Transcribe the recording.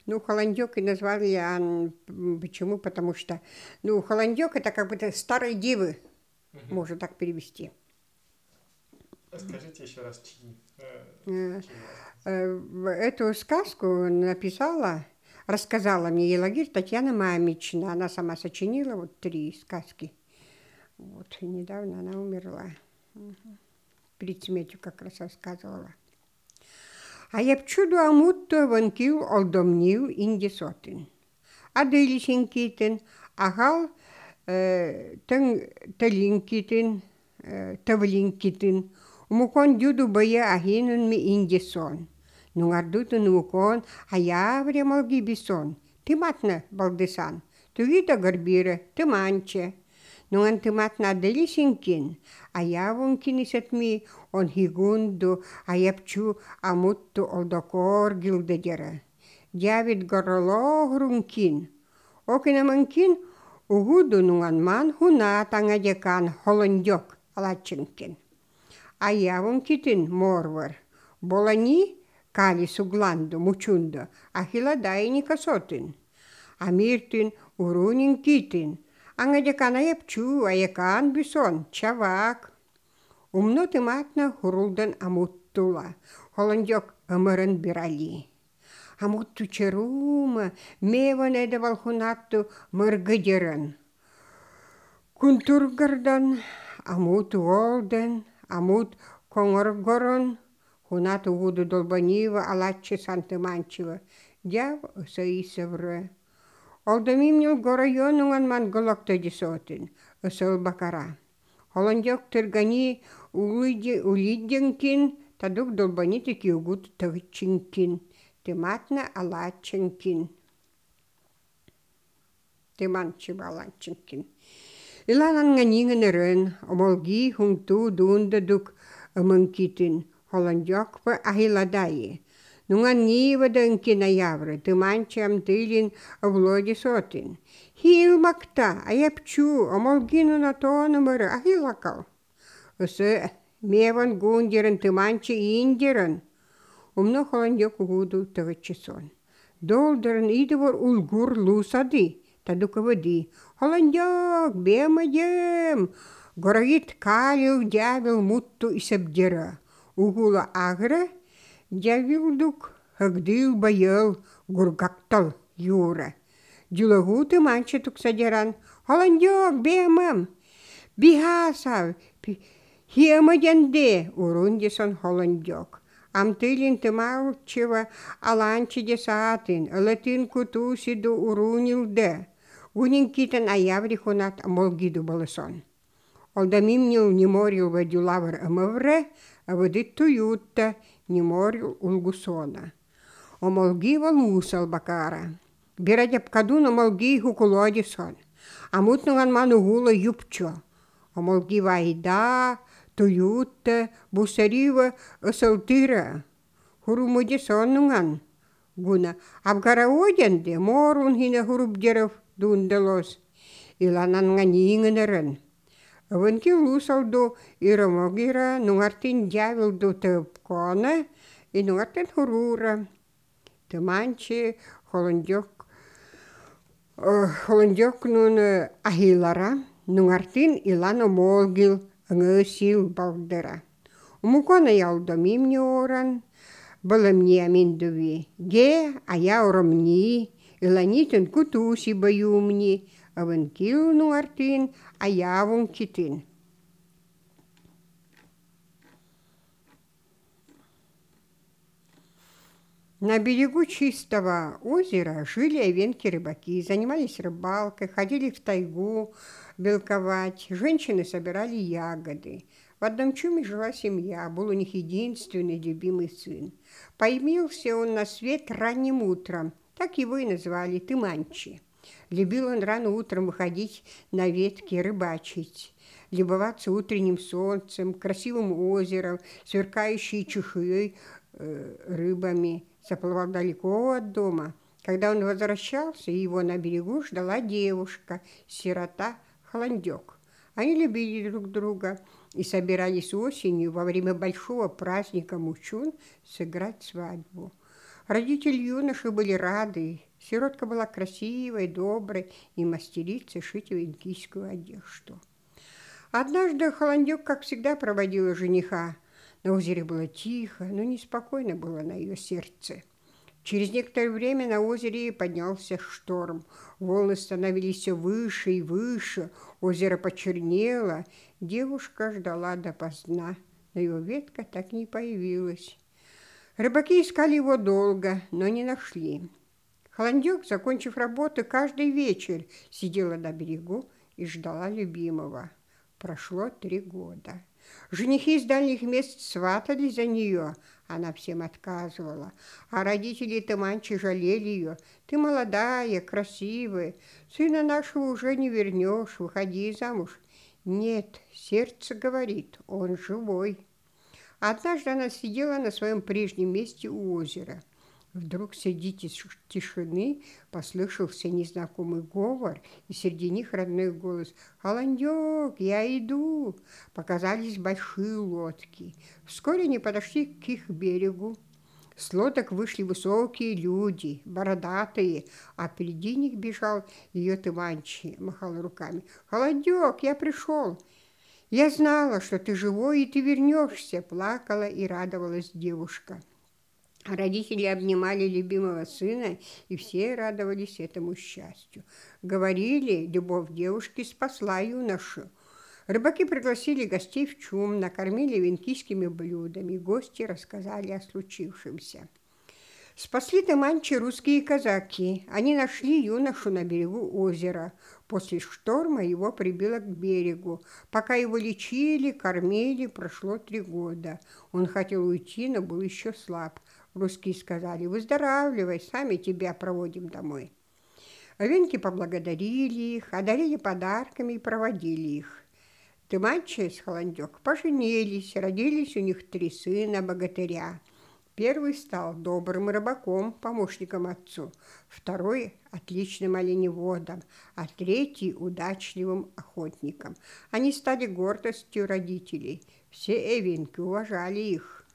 Ну, холондёк и назвали почему? Потому что, ну, холондёк это как будто старой девы, Мгм. можно так перевести. Скажите еще раз, Э, чей рассказ? Эту сказку рассказала мне Елагирь Татьяна Мамична. Она сама сочинила вот 3 сказки. Вот, и недавно она умерла. Перед смертью как раз рассказывала. А я чуду амутто ванкил олдомнил индисотин. Аделисенькитен, агал талинкитен, тавлинкитен. Умукон дюду бая ахинун ми индисон. Нунгардутun укон аявре молги бисон. Тыматна балдысан. Тугида гарбире, тыманче. Нунган тыматна аделисенкин. Аявункин исетми он хигунду, аяпчу амутту олдокор гилдедере. Дявид горологрункин. Окинаманкин угудунунган ман хуна тангадекан холондёк алачынкин. Аявун китин морвар. Болани кали сугланду мучунду, ахиладайни касотин. Амиртин урунин китин. Ангадекан аяпчу, аякан бison, чавак. Умноты матна хурулдан амуттула. Холондёк ымырын бирали. Амутту черума, меван эдевал хунатту мыргыдерын. Кунтургардан, амут волден, амут коңоргорон, хунат угуду долбанива, алаччы сантыманчива. Дяв ысыйсывры. Олдамимнил горайонуңан ман голокта дисотин, ысыл бакара. Холондёк тыргани улидденкин, тадук долбани таки угуд тагчинкин. Тыматна алачынкин. Тыманчы баланчынкин. Илананга ниңенерен, омолги хунту дундадук ымынкитин, холондёкпа ахиладайы. Нуңан ниваданкин аявры, тыманчы амтылин авлоди сотин. Хилмакта, аяпчу, омолгинун атонымыры ахилакал. Ысы меван гундерен тыманчы индерен. Умно холондёк угуду тагачысон. Долдерен идывор улгур лусады, тадуковади. Холондёк, бемадем! Горагит калил дявил мутту исабдера. Угула агра, дявилдук, хагдил баял, гургактал юра. Дюлагуты манчы туксадеран. Холондёк, бемам! Бихасав, хемаденде, урундисон холондёк. Амтылин тымаучева аланчы десатын, ылатын кутусиду урунилде. Унин китен аяври хунат молгиду балысон. Олдамимнил неморил вадюлавр амавре, а вадит туютта неморил улгусона. Омолги валусал бакара. Бирадеп кадун омолги хукулодисон. Амутнуган манугула юпчо. Омолги вайда, туютта, бусарива, асалтыра. Хурумудисон нуган. Гуна абгара оденде морун хина хурубдеров дундалос. Илананга ниңенерен. Аванки лусалду ирамогира нугартин дявилду тăпкона и нугартин хурура. Тыманчы холондёк нун ахилара, нугартин илано молгил ыңысил балдыра. Умукона ялдомимни оран, баламни аминдуви. Ге, ая оромни, иланитын кутуси баюмни, аванкил нугартин, аявун китин. На берегу чистого озера жили овенки-рыбаки, занимались рыбалкой, ходили в тайгу белковать, женщины собирали ягоды. В одном чуме жила семья, был у них единственный любимый сын. Появился он на свет ранним утром, так его и назвали Тыманчи. Любил он рано утром выходить на ветки рыбачить, любоваться утренним солнцем, красивым озером, сверкающей чешуей рыбами. Заплывал далеко от дома. Когда он возвращался, его на берегу ждала девушка, сирота Холондёк. Они любили друг друга и собирались осенью во время большого праздника Мучун сыграть свадьбу. Родители юноши были рады. Сиротка была красивой, доброй и мастерицей шить венкийскую одежду. Однажды Холондюк, как всегда, проводила жениха. На озере было тихо, но неспокойно было на ее сердце. Через некоторое время на озере поднялся шторм. Волны становились все выше и выше, озеро почернело. Девушка ждала допоздна, но его ветка так и не появилась. Рыбаки искали его долго, но не нашли. Холондюк, закончив работу, каждый вечер сидела на берегу и ждала любимого. Прошло 3 года. Женихи из дальних мест сватались за нее. Она всем отказывала. А родители Тыманчи жалели ее. «Ты молодая, красивая. Сына нашего уже не вернешь. Выходи замуж». «Нет, сердце говорит, он живой». Однажды она сидела на своем прежнем месте у озера. Вдруг среди тишины послышался незнакомый говор, и среди них родной голос: «Холондёк, я иду!» Показались большие лодки. Вскоре они подошли к их берегу. С лодок вышли высокие люди, бородатые, а впереди них бежал ее Тыманчи, махал руками. «Холондёк, я пришел!» «Я знала, что ты живой, и ты вернешься!» Плакала и радовалась девушка. Родители обнимали любимого сына, и все радовались этому счастью. Говорили, любовь девушки спасла юношу. Рыбаки пригласили гостей в чум, накормили венкийскими блюдами, гости рассказали о случившемся. Спасли Тыманчи русские казаки. Они нашли юношу на берегу озера. После шторма его прибило к берегу. Пока его лечили, кормили, прошло 3 года. Он хотел уйти, но был еще слаб. Русские сказали: «Выздоравливай, сами тебя проводим домой». Венки поблагодарили их, одарили подарками и проводили их. Тыманчи с Холондёк поженились, родились у них 3 сына-богатыря. Первый стал добрым рыбаком, помощником отцу, второй – отличным оленеводом, а третий – удачливым охотником. Они стали гордостью родителей. Все эвенки уважали их.